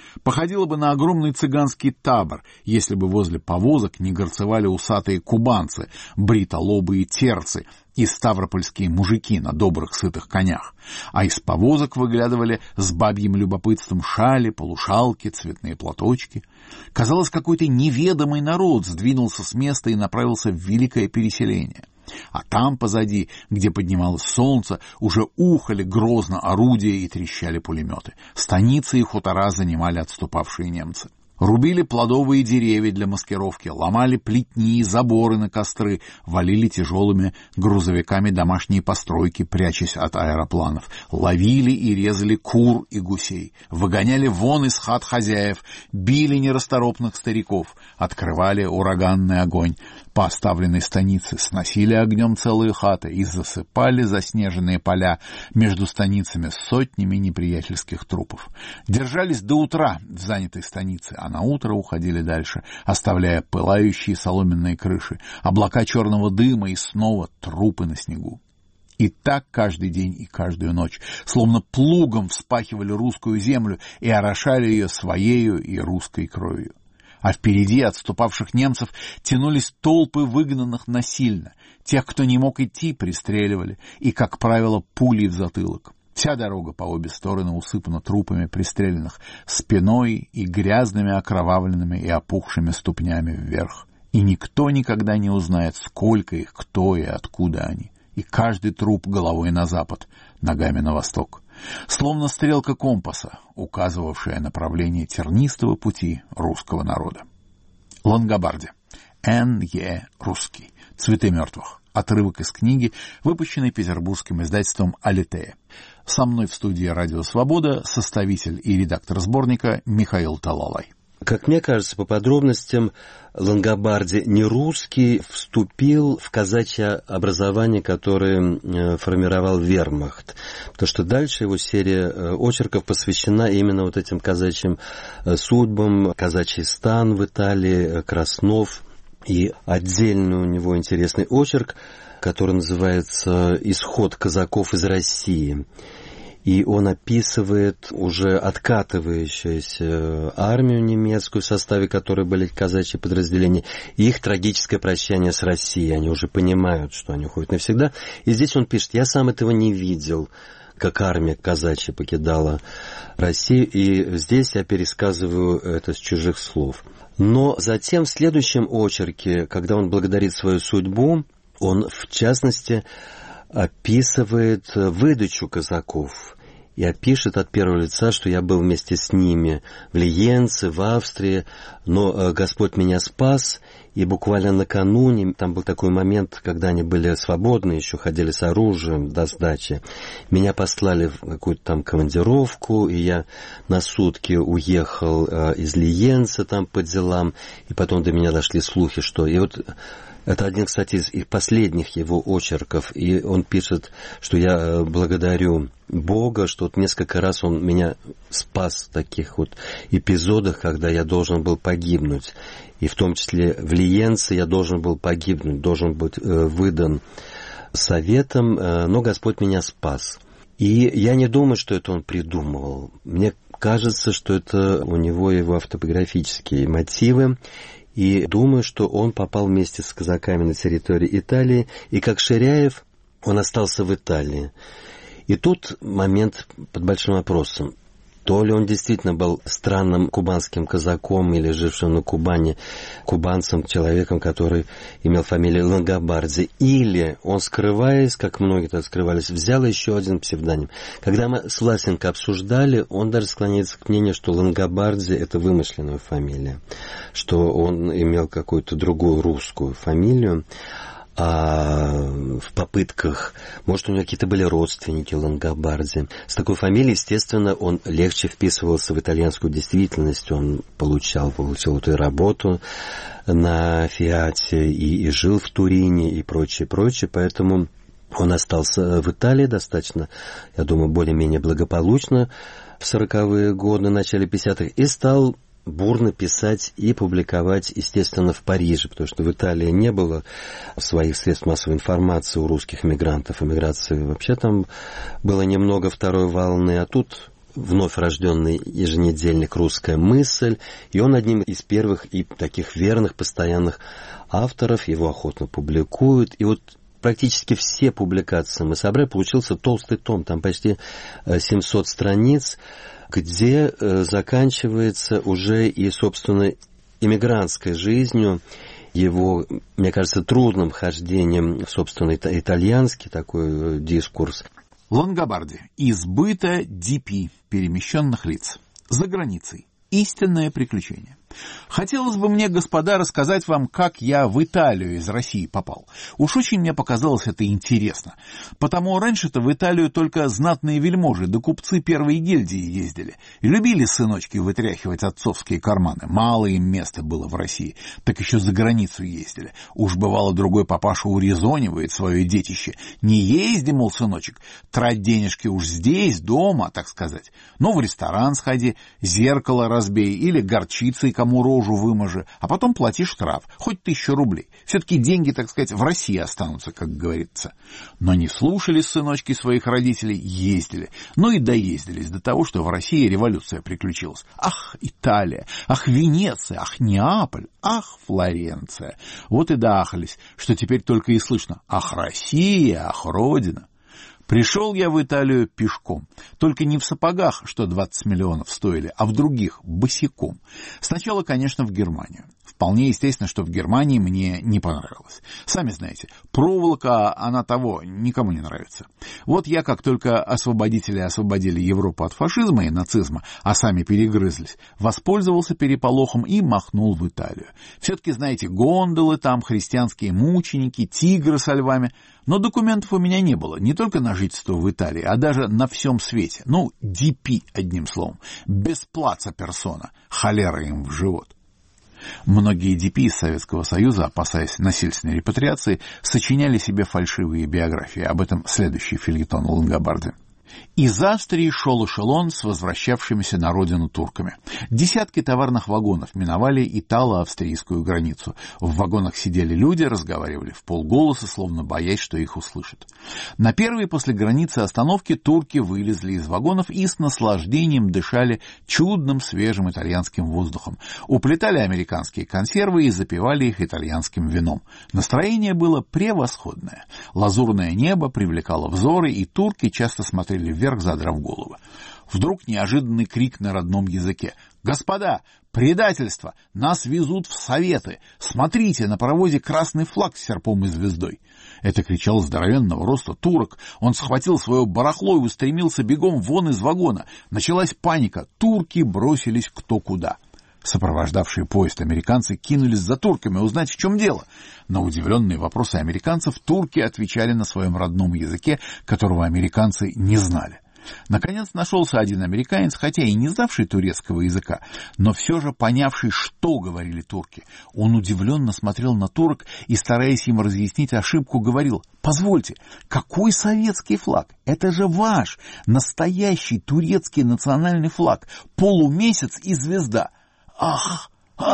походила бы на огромный цыганский табор, если бы возле повозок не горцевали усатые кубанцы, бритолобые терцы и ставропольские мужики на добрых сытых конях, а из повозок выглядывали с бабьим любопытством шали, полушалки, цветные платочки. Казалось, какой-то неведомый народ сдвинулся с места и направился в великое переселение. А там позади, где поднималось солнце, уже ухали грозно орудия и трещали пулеметы. Станицы и хутора занимали отступавшие немцы. Рубили плодовые деревья для маскировки, ломали плетни и заборы на костры, валили тяжелыми грузовиками домашние постройки, прячась от аэропланов, ловили и резали кур и гусей, выгоняли вон из хат хозяев, били нерасторопных стариков, открывали ураганный огонь по оставленной станице, сносили огнем целые хаты и засыпали заснеженные поля между станицами сотнями неприятельских трупов. Держались до утра в занятой станице, а на утро уходили дальше, оставляя пылающие соломенные крыши, облака черного дыма и снова трупы на снегу. И так каждый день и каждую ночь, словно плугом вспахивали русскую землю и орошали ее своею и русской кровью. А впереди отступавших немцев тянулись толпы выгнанных насильно. Тех, кто не мог идти, пристреливали, и, как правило, пули в затылок. Вся дорога по обе стороны усыпана трупами пристреленных, спиной и грязными, окровавленными и опухшими ступнями вверх. И никто никогда не узнает, сколько их, кто и откуда они. И каждый труп головой на запад, ногами на восток. Словно стрелка компаса, указывавшая направление тернистого пути русского народа. Лангобарди. Н.Е. Русский. «Цветы мертвых». Отрывок из книги, выпущенной петербургским издательством «Алитея». Со мной в студии «Радио Свобода» составитель и редактор сборника Михаил Талалай. Как мне кажется, по подробностям, Лангобарди не русский вступил в казачье образование, которое формировал вермахт. Потому что дальше его серия очерков посвящена именно вот этим казачьим судьбам, казачий стан в Италии, Краснов. И отдельный у него интересный очерк, который называется «Исход казаков из России». И он описывает уже откатывающуюся армию немецкую, в составе которой были казачьи подразделения, и их трагическое прощание с Россией. Они уже понимают, что они уходят навсегда. И здесь он пишет: «Я сам этого не видел, как армия казачья покидала Россию, и здесь я пересказываю это с чужих слов». Но затем в следующем очерке, когда он благодарит свою судьбу, он, в частности, описывает выдачу казаков и опишет от первого лица, что я был вместе с ними в Лиенце, в Австрии, но Господь меня спас, и буквально накануне, там был такой момент, когда они были свободны, еще ходили с оружием до сдачи, меня послали в какую-то там командировку, и я на сутки уехал из Лиенца там по делам, и потом до меня дошли слухи, что... И вот это один, кстати, из последних его очерков, и он пишет, что я благодарю Бога, что вот несколько раз он меня спас в таких вот эпизодах, когда я должен был погибнуть. И в том числе в Лиенце я должен был погибнуть, должен быть выдан советом, но Господь меня спас. И я не думаю, что это он придумывал. Мне кажется, что это у него его автобиографические мотивы. И думаю, что он попал вместе с казаками на территорию Италии, и как Ширяев он остался в Италии. И тут момент под большим вопросом. То ли он действительно был странным кубанским казаком или жившим на Кубани кубанцем, человеком, который имел фамилию Лангобарди, или он, скрываясь, как многие так скрывались, взял еще один псевдоним. Когда мы с Власенко обсуждали, он даже склоняется к мнению, что Лангобарди — это вымышленная фамилия, что он имел какую-то другую русскую фамилию. А в попытках, может, у него какие-то были родственники Лангобарди. С такой фамилией, естественно, он легче вписывался в итальянскую действительность. Он получил эту работу на Фиате и жил в Турине и прочее. Поэтому он остался в Италии достаточно, я думаю, более-менее благополучно в 40-е годы, начале 50-х, и стал бурно писать и публиковать, естественно, в Париже, потому что в Италии не было своих средств массовой информации у русских мигрантов. Эмиграции вообще там было немного второй волны, а тут вновь рожденный еженедельник «Русская мысль», и он одним из первых и таких верных, постоянных авторов, его охотно публикуют, и вот практически все публикации мы собрали, получился толстый том, там почти 700 страниц, где заканчивается уже и, собственно, эмигрантской жизнью, его, мне кажется, трудным хождением в, собственно, итальянский такой дискурс. Лангобарди. Из быта ДП, перемещенных лиц. За границей. Истинное приключение. Хотелось бы мне, господа, рассказать вам, как я в Италию из России попал. Уж очень мне показалось это интересно. Потому раньше-то в Италию только знатные вельможи да купцы первой гильдии ездили. И любили сыночки вытряхивать отцовские карманы. Мало им места было в России. Так еще за границу ездили. Уж бывало другой папаша урезонивает свое детище. Не езди, мол, сыночек, трать денежки уж здесь, дома, так сказать. Ну, в ресторан сходи, зеркало разбей или горчицей кому рожу выможи, а потом плати штраф, хоть 1000 рублей. Все-таки деньги, так сказать, в России останутся, как говорится. Но не слушались сыночки своих родителей, ездили. Ну и доездились до того, что в России революция приключилась. Ах, Италия, ах, Венеция, ах, Неаполь, ах, Флоренция. Вот и доахались, что теперь только и слышно. Ах, Россия, ах, Родина. Пришел я в Италию пешком, только не в сапогах, что 20 миллионов стоили, а в других, босиком. Сначала, конечно, в Германию. Вполне естественно, что в Германии мне не понравилось. Сами знаете, проволока, она того, никому не нравится. Вот я, как только освободители освободили Европу от фашизма и нацизма, а сами перегрызлись, воспользовался переполохом и махнул в Италию. Все-таки, знаете, гондолы там, христианские мученики, тигры со львами. Но документов у меня не было, не только на жительство в Италии, а даже на всем свете. Ну, ДП, одним словом. Без плаца персона. Холера им в живот. Многие ДП из Советского Союза, опасаясь насильственной репатриации, сочиняли себе фальшивые биографии. Об этом следующий фельетон Лангобарди. Из Австрии шел эшелон с возвращавшимися на родину турками. Десятки товарных вагонов миновали итало-австрийскую границу. В вагонах сидели люди, разговаривали вполголоса, словно боясь, что их услышат. На первой после границы остановки турки вылезли из вагонов и с наслаждением дышали чудным свежим итальянским воздухом. Уплетали американские консервы и запивали их итальянским вином. Настроение было превосходное. Лазурное небо привлекало взоры, и турки часто смотрели вверх, задрав голову. Вдруг неожиданный крик на родном языке. «Господа, предательство! Нас везут в Советы! Смотрите, на паровозе красный флаг с серпом и звездой!» Это кричал здоровенного роста турок. Он схватил свое барахло и устремился бегом вон из вагона. Началась паника. Турки бросились кто куда. Сопровождавшие поезд американцы кинулись за турками узнать, в чем дело. На удивленные вопросы американцев турки отвечали на своем родном языке, которого американцы не знали. Наконец нашелся один американец, хотя и не знавший турецкого языка, но все же понявший, что говорили турки. Он удивленно смотрел на турок и, стараясь им разъяснить ошибку, говорил: «Позвольте, какой советский флаг? Это же ваш, настоящий турецкий национальный флаг, полумесяц и звезда». «Ах!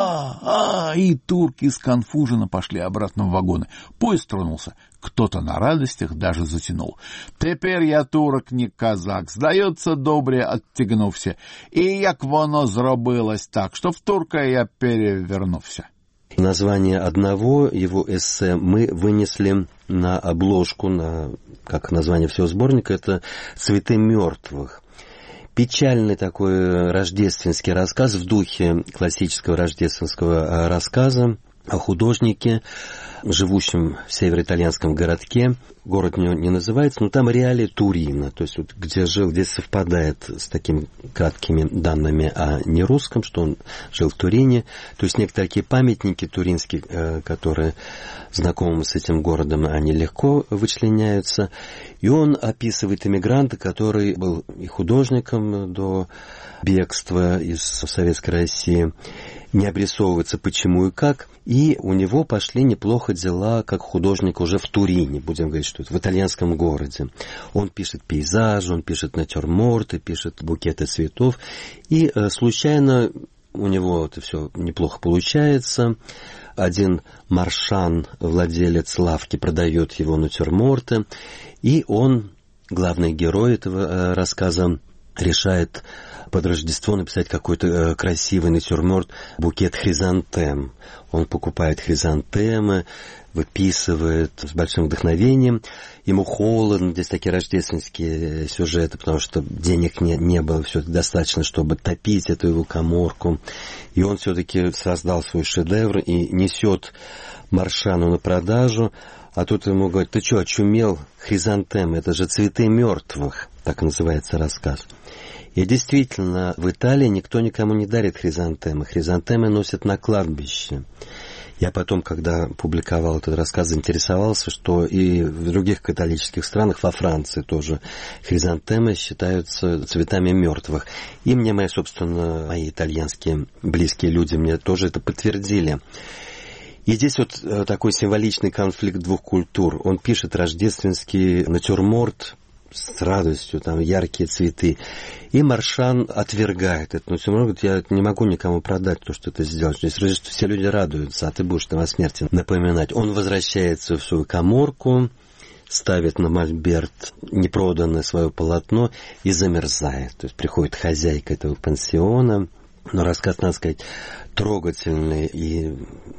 И турки сконфуженно пошли обратно в вагоны. Поезд тронулся. Кто-то на радостях даже затянул. «Теперь я турок, не казак, здається, добре оттягнувся. І як воно зробилось так, что в турка я перевернувся». Название одного его эссе мы вынесли на обложку, как название всего сборника, это «Цветы мертвых». Печальный такой рождественский рассказ в духе классического рождественского рассказа о художнике, живущем в североитальянском городке. Город не называется, но там реалии Турина, то есть вот, где жил, здесь совпадает с такими краткими данными о нерусском, что он жил в Турине. То есть некоторые такие памятники туринские, которые знакомы с этим городом, они легко вычленяются. И он описывает эмигранта, который был и художником до бегства из Советской России, не обрисовывается почему и как, и у него пошли неплохо дела как художник уже в Турине, будем говорить, что это в итальянском городе. Он пишет пейзажи, он пишет натюрморты, пишет букеты цветов, и случайно у него это все неплохо получается. Один маршан, владелец лавки, продает его натюрморты, и он, главный герой этого рассказа, решает под Рождество написать какой-то красивый натюрморт, букет хризантем. Он покупает хризантемы, выписывает с большим вдохновением. Ему холодно, здесь такие рождественские сюжеты, потому что денег не было все достаточно, чтобы топить эту его каморку. И он все-таки создал свой шедевр и несет Маршану на продажу. А тут ему говорят: ты что, очумел? Хризантемы, это же цветы мертвых, так называется рассказ. И действительно, в Италии никто никому не дарит хризантемы. Хризантемы носят на кладбище. Я потом, когда публиковал этот рассказ, заинтересовался, что и в других католических странах, во Франции тоже, хризантемы считаются цветами мертвых. И мне мои итальянские близкие люди мне тоже это подтвердили. И здесь вот такой символичный конфликт двух культур. Он пишет рождественский натюрморт с радостью, там яркие цветы. И Маршан отвергает это. Но все равно говорит: я не могу никому продать то, что ты сделал. Здесь все люди радуются, а ты будешь там о смерти напоминать. Он возвращается в свою каморку, ставит на мольберт непроданное свое полотно и замерзает. То есть приходит хозяйка этого пансиона. Но рассказ, надо сказать, трогательный и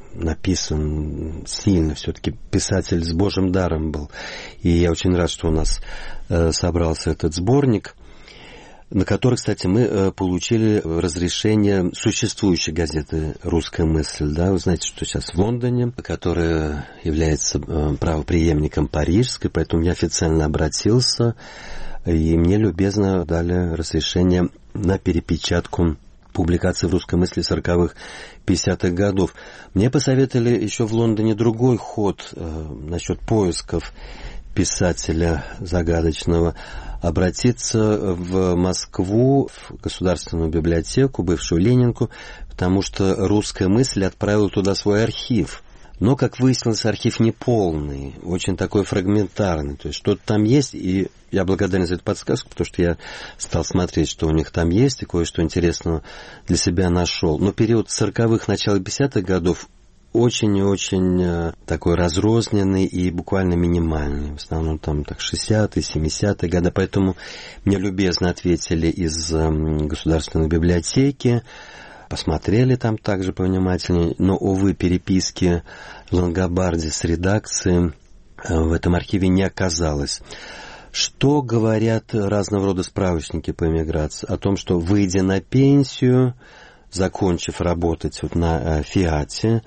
написан сильно. Все-таки писатель с Божьим даром был. И я очень рад, что у нас собрался этот сборник, на который, кстати, мы получили разрешение существующей газеты «Русская мысль». Да? Вы знаете, что сейчас в Лондоне, которая является правопреемником парижской, поэтому я официально обратился, и мне любезно дали разрешение на перепечатку публикации в «Русской мысли» 40-х, 50-х годов. Мне посоветовали еще в Лондоне другой ход насчет поисков писателя загадочного. Обратиться в Москву, в Государственную библиотеку, бывшую Ленинку, потому что «Русская мысль» отправила туда свой архив. Но, как выяснилось, архив неполный, очень такой фрагментарный. То есть что-то там есть, и я благодарен за эту подсказку, потому что я стал смотреть, что у них там есть, и кое-что интересного для себя нашел. Но период 40-х, начала 50-х годов очень и очень такой разрозненный и буквально минимальный. В основном там так 60-е, 70-е годы. Поэтому мне любезно ответили из Государственной библиотеки. Посмотрели там также повнимательнее, но, увы, переписки Лангобарди с редакцией в этом архиве не оказалось. Что говорят разного рода справочники по эмиграции? О том, что, выйдя на пенсию, закончив работать вот на «Фиате»,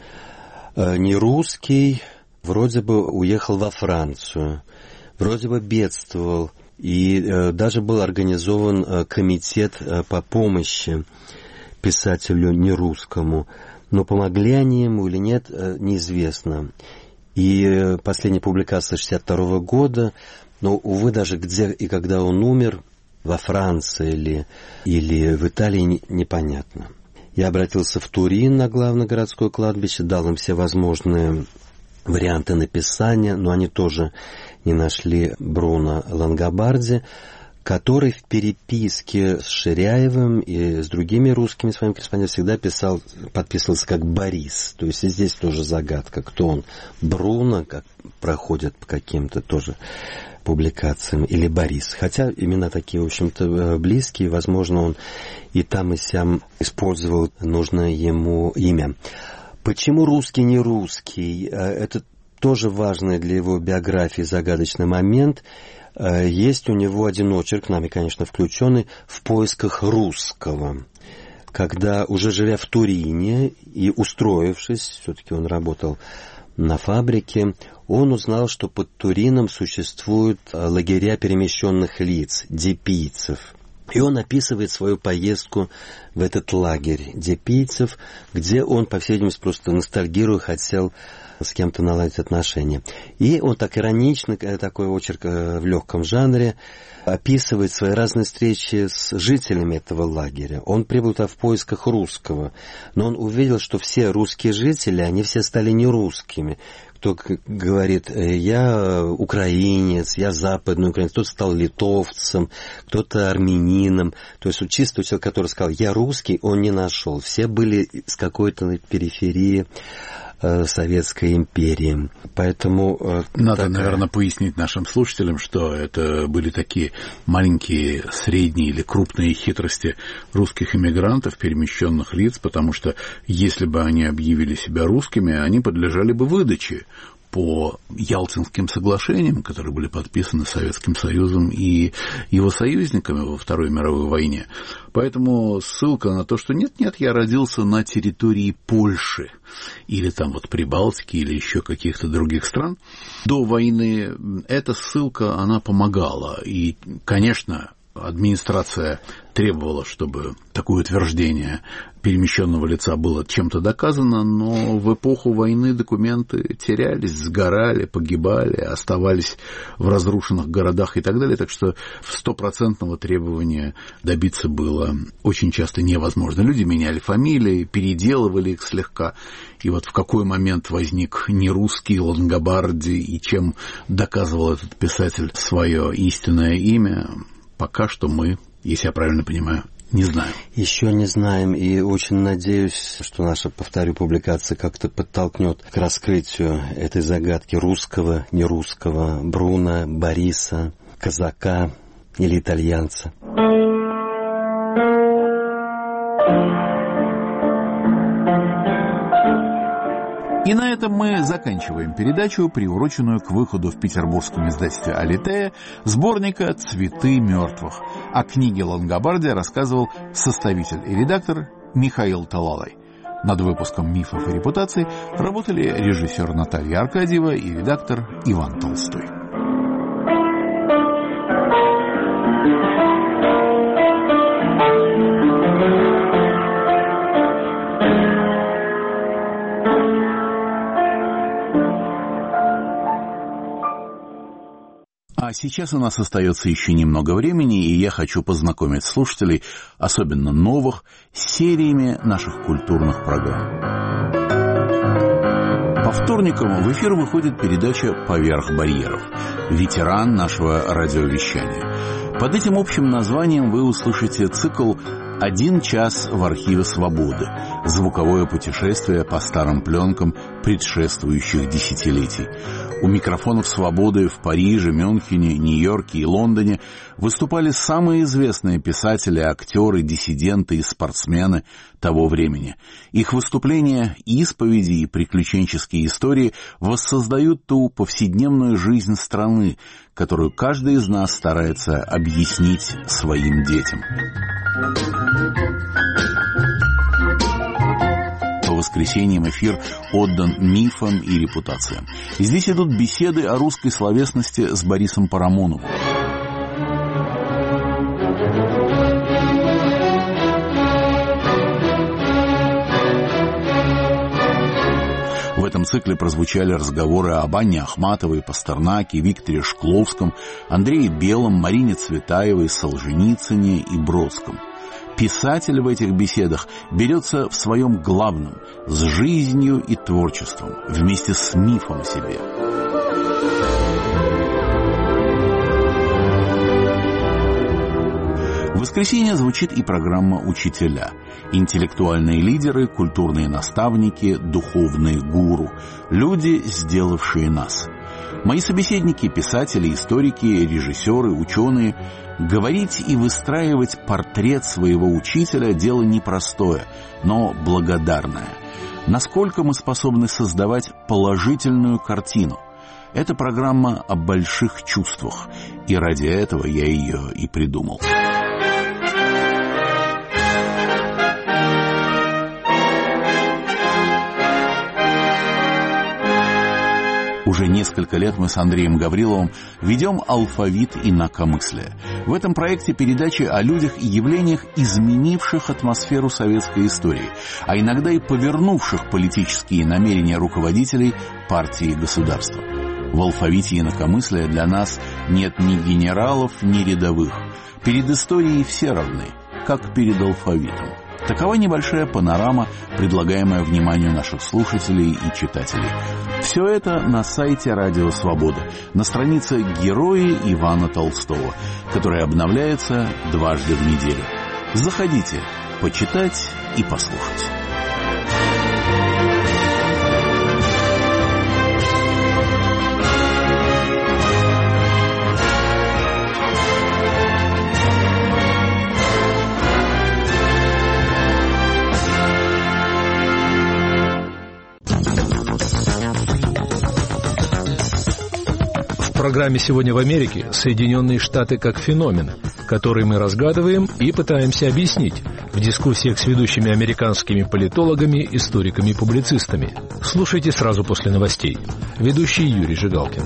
Нерусский вроде бы уехал во Францию, вроде бы бедствовал, и даже был организован комитет по помощи писателю нерусскому. Но помогли они ему или нет, неизвестно. И последняя публикация 1962 года, но, увы, даже где и когда он умер, во Франции или в Италии, непонятно. Я обратился в Турин на главное городское кладбище, дал им все возможные варианты написания, но они тоже не нашли Бруно Лангобарди, который в переписке с Ширяевым и с другими русскими своими корреспондентами всегда подписывался как Борис. То есть и здесь тоже загадка, кто он. Бруно, как проходят по каким-то тоже публикациям, или Борис. Хотя имена такие, в общем-то, близкие. Возможно, он и там, и сям использовал нужное ему имя. Почему русский не русский? Это тоже важный для его биографии загадочный момент. Есть у него один очерк, нами, конечно, включенный, «В поисках русского». Когда, уже живя в Турине и устроившись, все-таки он работал на фабрике, он узнал, что под Турином существуют лагеря перемещенных лиц, депийцев. И он описывает свою поездку в этот лагерь депийцев, где он, по всей видимости, просто ностальгируя, хотел с кем-то наладить отношения. И он так иронично, такой очерк в легком жанре, описывает свои разные встречи с жителями этого лагеря. Он прибыл туда в поисках русского, но он увидел, что все русские жители, они все стали нерусскими. Кто говорит: я украинец, я западный украинец, кто-то стал литовцем, кто-то армянином. То есть чисто человек, который сказал: я русский, он не нашел. Все были с какой-то периферии Советской империи. Поэтому... Надо, наверное, пояснить нашим слушателям, что это были такие маленькие, средние или крупные хитрости русских эмигрантов, перемещенных лиц, потому что если бы они объявили себя русскими, они подлежали бы выдаче по Ялтинским соглашениям, которые были подписаны Советским Союзом и его союзниками во Второй мировой войне. Поэтому ссылка на то, что нет-нет, я родился на территории Польши или там вот Прибалтики или еще каких-то других стран. До войны эта ссылка, она помогала. И, конечно, администрация требовала, чтобы такое утверждение перемещенного лица было чем-то доказано, но в эпоху войны документы терялись, сгорали, погибали, оставались в разрушенных городах и так далее, так что 100% требования добиться было очень часто невозможно. Люди меняли фамилии, переделывали их слегка, и вот в какой момент возник нерусский Лангобарди и чем доказывал этот писатель свое истинное имя, пока что мы, если я правильно понимаю, не знаем. Еще не знаем, и очень надеюсь, что наша, повторю, публикация как-то подтолкнет к раскрытию этой загадки русского, нерусского, Бруно, Бориса, казака или итальянца. И на этом мы заканчиваем передачу, приуроченную к выходу в петербургском издательстве «Алитея» сборника «Цветы мертвых». О книге Лангобарди рассказывал составитель и редактор Михаил Талалай. Над выпуском «Мифов и репутаций» работали режиссер Наталья Аркадьева и редактор Иван Толстой. А сейчас у нас остается еще немного времени, и я хочу познакомить слушателей, особенно новых, с сериями наших культурных программ. По вторникам в эфир выходит передача «Поверх барьеров», ветеран нашего радиовещания. Под этим общим названием вы услышите цикл «1 час в архиве свободы», звуковое путешествие по старым пленкам предшествующих десятилетий. У микрофонов «Свободы» в Париже, Мюнхене, Нью-Йорке и Лондоне выступали самые известные писатели, актеры, диссиденты и спортсмены того времени. Их выступления, исповеди и приключенческие истории воссоздают ту повседневную жизнь страны, которую каждый из нас старается объяснить своим детям. По воскресеньям эфир отдан мифам и репутациям. Здесь идут беседы о русской словесности с Борисом Парамоновым. В этом цикле прозвучали разговоры об Анне Ахматовой, Пастернаке, Викторе Шкловском, Андрее Белом, Марине Цветаевой, Солженицыне и Бродском. Писатель в этих беседах берется в своем главном – с жизнью и творчеством, вместе с мифом о себе. В воскресенье звучит и программа «Учителя». Интеллектуальные лидеры, культурные наставники, духовные гуру. Люди, сделавшие нас. Мои собеседники, писатели, историки, режиссеры, ученые. Говорить и выстраивать портрет своего учителя – дело непростое, но благодарное. Насколько мы способны создавать положительную картину? Это программа о больших чувствах, и ради этого я ее и придумал. Уже несколько лет мы с Андреем Гавриловым ведем «Алфавит инакомыслия». В этом проекте передачи о людях и явлениях, изменивших атмосферу советской истории, а иногда и повернувших политические намерения руководителей партии и государства. В «Алфавите инакомыслия» для нас нет ни генералов, ни рядовых. Перед историей все равны, как перед алфавитом. Такова небольшая панорама, предлагаемая вниманию наших слушателей и читателей. Все это на сайте «Радио Свобода», на странице «Герои» Ивана Толстого, которая обновляется дважды в неделю. Заходите, почитать и послушать. программе «Сегодня в Америке» Соединенные Штаты как феномен, который мы разгадываем и пытаемся объяснить в дискуссиях с ведущими американскими политологами, историками и публицистами. Слушайте сразу после новостей. Ведущий Юрий Жигалкин.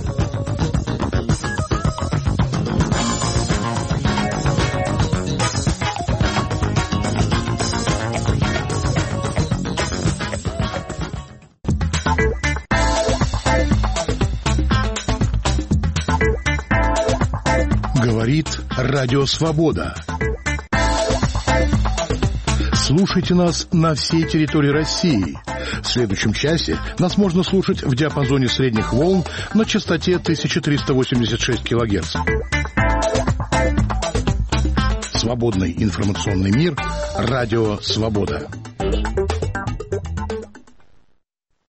Говорит Радио Свобода. Слушайте нас на всей территории России. В следующем часе нас можно слушать в диапазоне средних волн на частоте 1386 кГц. Свободный информационный мир. Радио Свобода.